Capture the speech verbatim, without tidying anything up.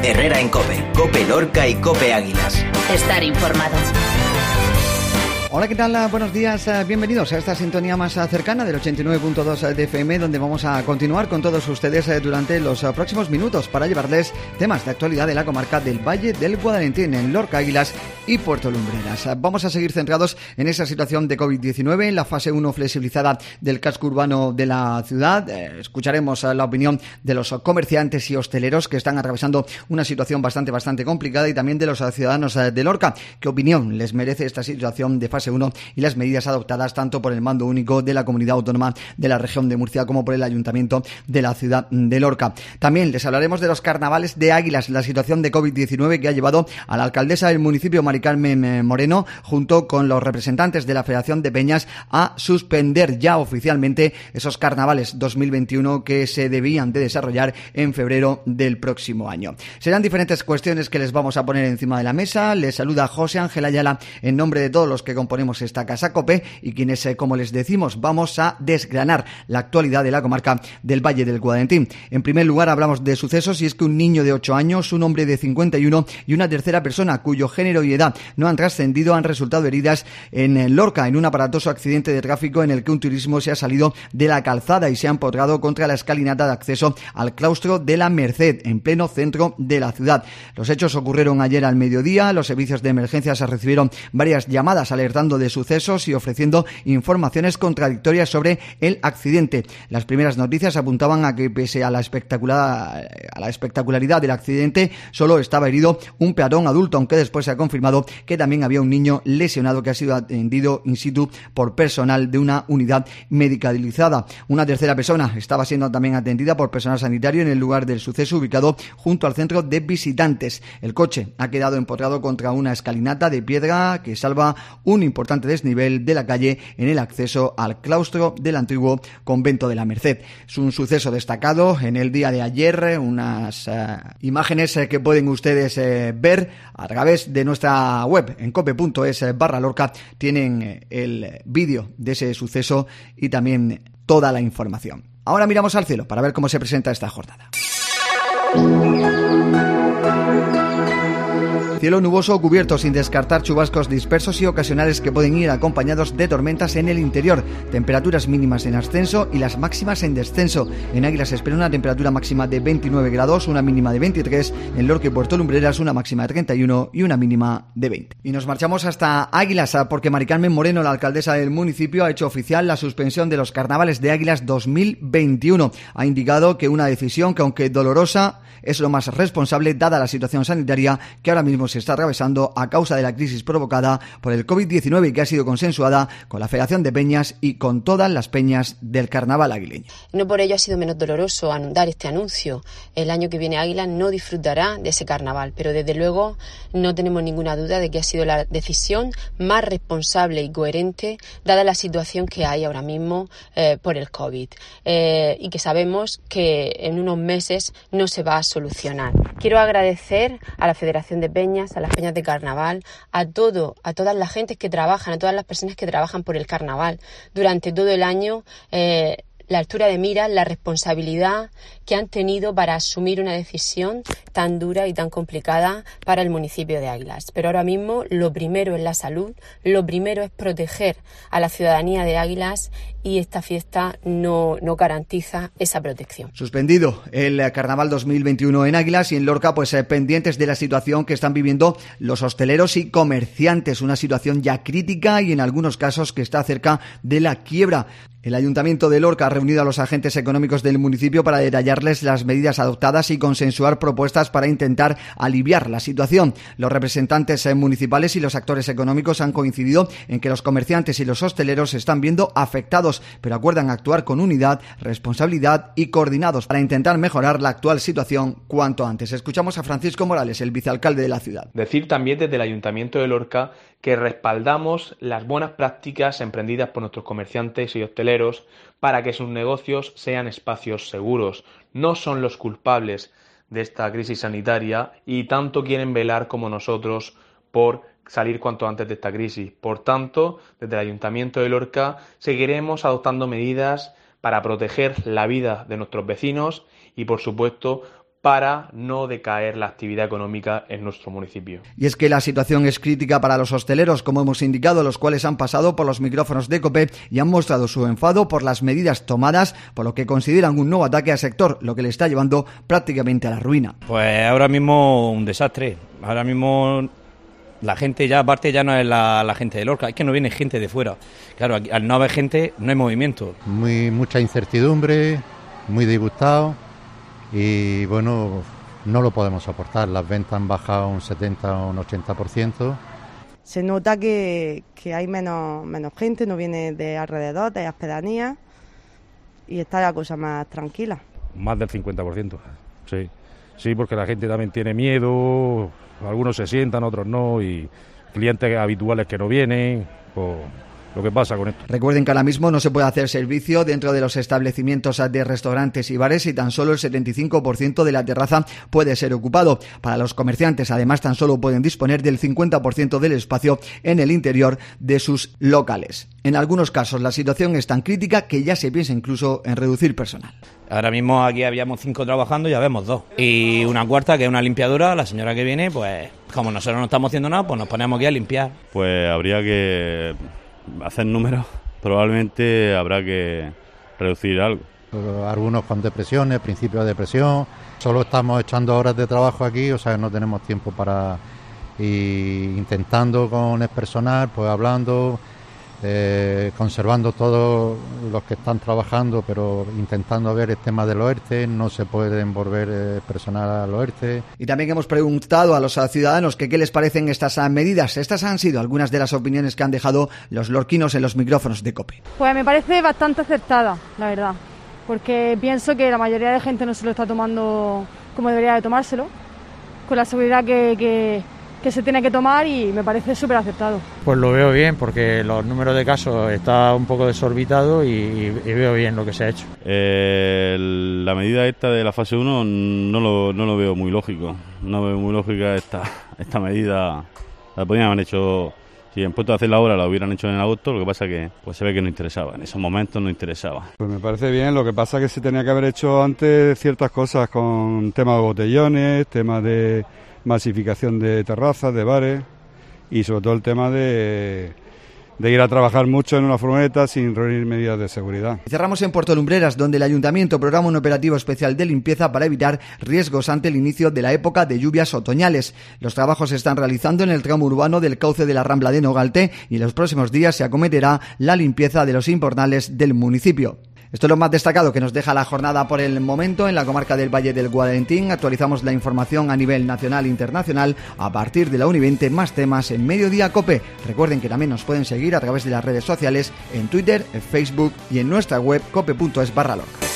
Herrera en COPE, COPE Lorca y COPE Águilas. Estar informado. Hola, ¿qué tal? Buenos días, bienvenidos a esta sintonía más cercana del ochenta y nueve punto dos de F M, donde vamos a continuar con todos ustedes durante los próximos minutos para llevarles temas de actualidad de la comarca del Valle del Guadalentín, en Lorca, Águilas y Puerto Lumbreras. Vamos a seguir centrados en esa situación de COVID diecinueve, en la fase uno flexibilizada del casco urbano de la ciudad. Escucharemos la opinión de los comerciantes y hosteleros que están atravesando una situación bastante, bastante complicada, y también de los ciudadanos de Lorca. ¿Qué opinión les merece esta situación de fase uno y las medidas adoptadas tanto por el mando único de la comunidad autónoma de la región de Murcia como por el ayuntamiento de la ciudad de Lorca? También les hablaremos de los carnavales de Águilas, la situación de COVID diecinueve que ha llevado a la alcaldesa del municipio, Mari Carmen Moreno, junto con los representantes de la Federación de Peñas, a suspender ya oficialmente esos carnavales dos mil veintiuno que se debían de desarrollar en febrero del próximo año. Serán diferentes cuestiones que les vamos a poner encima de la mesa. Les saluda José Ángel Ayala en nombre de todos los que componemos esta casa COPE, y quienes, eh, como les decimos, vamos a desgranar la actualidad de la comarca del Valle del Guadalentín. En primer lugar, hablamos de sucesos, y es que un niño de ocho años, un hombre de cincuenta y uno y una tercera persona cuyo género y edad no han trascendido han resultado heridas en Lorca en un aparatoso accidente de tráfico en el que un turismo se ha salido de la calzada y se ha empotrado contra la escalinata de acceso al claustro de la Merced, en pleno centro de la ciudad. Los hechos ocurrieron ayer al mediodía. Los servicios de emergencia se recibieron varias llamadas alertando de sucesos y ofreciendo informaciones contradictorias sobre el accidente. Las primeras noticias apuntaban a que, pese a la espectacular, a la espectacularidad del accidente, solo estaba herido un peatón adulto, aunque después se ha confirmado que también había un niño lesionado que ha sido atendido in situ por personal de una unidad medicalizada. Una tercera persona estaba siendo también atendida por personal sanitario en el lugar del suceso, ubicado junto al centro de visitantes. El coche ha quedado empotrado contra una escalinata de piedra que salva un importante desnivel de la calle en el acceso al claustro del antiguo convento de la Merced. Es un suceso destacado en el día de ayer, unas uh, imágenes uh, que pueden ustedes uh, ver a través de nuestra web en cope punto es barra Lorca. Tienen uh, el vídeo de ese suceso y también toda la información. Ahora miramos al cielo para ver cómo se presenta esta jornada. Cielo nuboso o cubierto, sin descartar chubascos dispersos y ocasionales que pueden ir acompañados de tormentas en el interior. Temperaturas mínimas en ascenso y las máximas en descenso. En Águilas se espera una temperatura máxima de veintinueve grados, una mínima de veintitrés. En Lorca y Puerto Lumbreras una máxima de treinta y uno y una mínima de veinte. Y nos marchamos hasta Águilas porque Mari Carmen Moreno, la alcaldesa del municipio, ha hecho oficial la suspensión de los carnavales de Águilas dos mil veintiuno. Ha indicado que una decisión que, aunque dolorosa, es lo más responsable dada la situación sanitaria que ahora mismo se está atravesando a causa de la crisis provocada por el COVID diecinueve y que ha sido consensuada con la Federación de Peñas y con todas las peñas del carnaval aguileño. No por ello ha sido menos doloroso dar este anuncio. El año que viene Águilas no disfrutará de ese carnaval, pero desde luego no tenemos ninguna duda de que ha sido la decisión más responsable y coherente dada la situación que hay ahora mismo eh, por el COVID eh, y que sabemos que en unos meses no se va a solucionar. Quiero agradecer a la Federación de Peñas, a las peñas de carnaval, a todo, a todas las gentes que trabajan, a todas las personas que trabajan por el carnaval durante todo el año, eh, la altura de miras, la responsabilidad que han tenido para asumir una decisión tan dura y tan complicada para el municipio de Águilas. Pero ahora mismo lo primero es la salud, lo primero es proteger a la ciudadanía de Águilas, y esta fiesta no, no garantiza esa protección. Suspendido el Carnaval dos mil veintiuno en Águilas, y en Lorca pues eh, pendientes de la situación que están viviendo los hosteleros y comerciantes, una situación ya crítica y en algunos casos que está cerca de la quiebra. El Ayuntamiento de Lorca ha reunido a los agentes económicos del municipio para detallarles las medidas adoptadas y consensuar propuestas para intentar aliviar la situación. Los representantes municipales y los actores económicos han coincidido en que los comerciantes y los hosteleros se están viendo afectados, pero acuerdan actuar con unidad, responsabilidad y coordinados para intentar mejorar la actual situación cuanto antes. Escuchamos a Francisco Morales, el vicealcalde de la ciudad. Decir también desde el Ayuntamiento de Lorca que respaldamos las buenas prácticas emprendidas por nuestros comerciantes y hosteleros para que sus negocios sean espacios seguros. No son los culpables de esta crisis sanitaria y tanto quieren velar como nosotros por salir cuanto antes de esta crisis. Por tanto, desde el Ayuntamiento de Lorca seguiremos adoptando medidas para proteger la vida de nuestros vecinos y, por supuesto, para no decaer la actividad económica en nuestro municipio. Y es que la situación es crítica para los hosteleros, como hemos indicado, los cuales han pasado por los micrófonos de COPE y han mostrado su enfado por las medidas tomadas, por lo que consideran un nuevo ataque al sector, lo que le está llevando prácticamente a la ruina. Pues ahora mismo un desastre. Ahora mismo la gente ya, aparte ya no es la, la gente de Lorca, es que no viene gente de fuera. Claro, aquí, al no haber gente no hay movimiento. Muy mucha incertidumbre, muy disgustado. Y bueno, no lo podemos soportar, las ventas han bajado un setenta o un ochenta por ciento. Se nota que, que hay menos, menos gente, no viene de alrededor, de las pedanías, y está la cosa más tranquila. Más del cincuenta por ciento, sí, sí, porque la gente también tiene miedo, algunos se sientan, otros no, y clientes habituales que no vienen, pues lo que pasa con esto. Recuerden que ahora mismo no se puede hacer servicio dentro de los establecimientos de restaurantes y bares y tan solo el setenta y cinco por ciento de la terraza puede ser ocupado. Para los comerciantes, además, tan solo pueden disponer del cincuenta por ciento del espacio en el interior de sus locales. En algunos casos la situación es tan crítica que ya se piensa incluso en reducir personal. Ahora mismo aquí habíamos cinco trabajando y ya vemos dos. Y una cuarta, que es una limpiadora, la señora que viene, pues como nosotros no estamos haciendo nada, pues nos ponemos aquí a limpiar. Pues habría que hacer números, probablemente habrá que reducir algo. Algunos con depresiones, principios de depresión, solo estamos echando horas de trabajo aquí, o sea no tenemos tiempo para ir intentando con el personal, pues hablando, eh, conservando todos los que están trabajando, pero intentando ver el tema de los ERTE, no se puede envolver eh, personal a los ERTE. Y también hemos preguntado a los ciudadanos que qué les parecen estas medidas. Estas han sido algunas de las opiniones que han dejado los lorquinos en los micrófonos de COPE. Pues me parece bastante acertada, la verdad, porque pienso que la mayoría de gente no se lo está tomando como debería de tomárselo, con la seguridad que... que... que se tiene que tomar, y me parece súper aceptado. Pues lo veo bien, porque los números de casos está un poco desorbitado y, y veo bien lo que se ha hecho. Eh, la medida esta de la fase uno no lo, no lo veo muy lógico, no veo muy lógica esta, esta medida. La podrían haber hecho, si en puesto de hacer la obra la hubieran hecho en agosto, lo que pasa que pues se ve que no interesaba, en esos momentos no interesaba. Pues me parece bien, lo que pasa que se tenía que haber hecho antes ciertas cosas con tema de botellones, tema de masificación de terrazas, de bares, y sobre todo el tema de, de ir a trabajar mucho en una furgoneta sin reunir medidas de seguridad. Cerramos en Puerto Lumbreras, donde el Ayuntamiento programa un operativo especial de limpieza para evitar riesgos ante el inicio de la época de lluvias otoñales. Los trabajos se están realizando en el tramo urbano del cauce de la Rambla de Nogalte y en los próximos días se acometerá la limpieza de los invernales del municipio. Esto es lo más destacado que nos deja la jornada por el momento en la comarca del Valle del Guadalentín. Actualizamos la información a nivel nacional e internacional a partir de la una y veinte, más temas en Mediodía COPE. Recuerden que también nos pueden seguir a través de las redes sociales en Twitter, en Facebook y en nuestra web cope punto es barra Lorca.